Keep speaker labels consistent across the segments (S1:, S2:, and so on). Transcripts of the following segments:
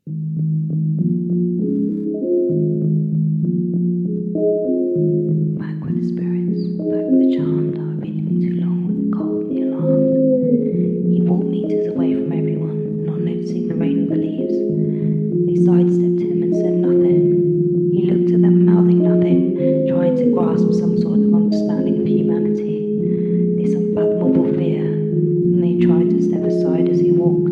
S1: Back with the spirits, back with the charmed. I've been living too long with the cold and the alarmed. He walked meters away from everyone, not noticing the rain of the leaves. They sidestepped him and said nothing. He looked at them, mouthing nothing, trying to grasp some sort of understanding of humanity, this unfathomable fear, and they tried to step aside as he walked.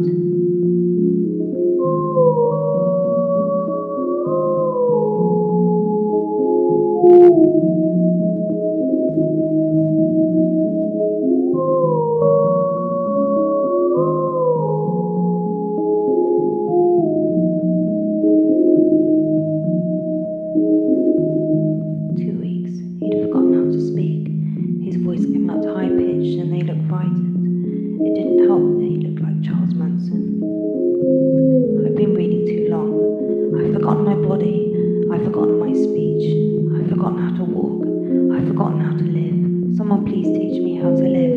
S1: 2 weeks. He'd forgotten how to speak. His voice came out high-pitched and they looked frightened. It didn't help that he looked like Charles Manson. I've been reading too long. I've forgotten my body. I've forgotten my speech. I've forgotten how to walk. I've forgotten how to live. Someone please teach me how to live.